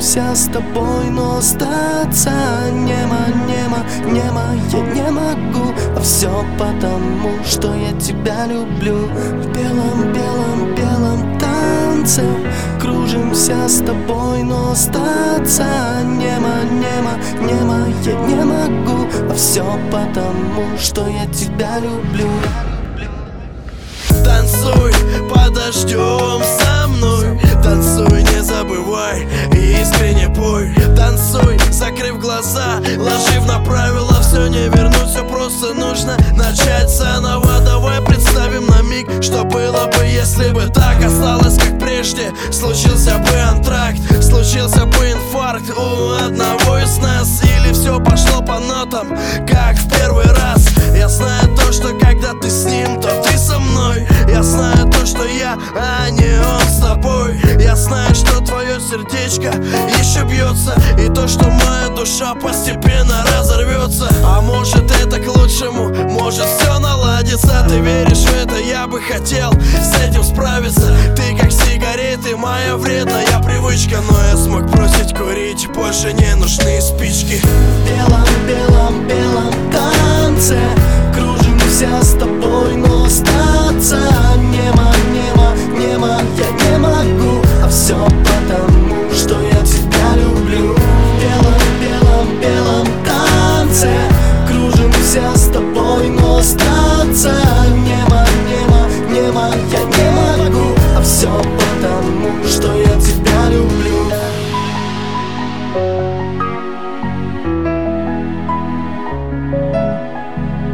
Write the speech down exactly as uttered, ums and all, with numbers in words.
Кружимся с тобой, но остаться нема, нема, нема я не могу. А все потому, что я тебя люблю. В белом, белом, белом танце кружимся с тобой, но остаться нема, нема, нема я не могу. А все потому, что я тебя люблю. Танцуй под дождем со мной, танцуй, не забывай и искренне пой. Танцуй, закрыв глаза, ложив на правила, все не вернуть, все просто нужно начать заново. Давай представим на миг, что было бы, если бы так осталось, как прежде. Случился бы антракт, случился бы инфаркт у одного из нас, или все пошло по нотам, как в первый раз. Я знаю то, что когда ты с ним, то ты со мной. Я знаю то, что я, а не он с тобой. Я знаю, что твое сердечко еще бьется, и то, что моя душа постепенно разорвется. А может это к лучшему, может все наладится. Ты веришь в это, я бы хотел с этим справиться. Ты как сигареты, моя вредная привычка, но я смог бросить курить, больше не нужны спички. В белом, белом, белом танце кружимся с тобой, но остаться нема, нема, нема я не могу. А все потому, что я тебя люблю. В белом, белом, белом танце кружимся с тобой, но остаться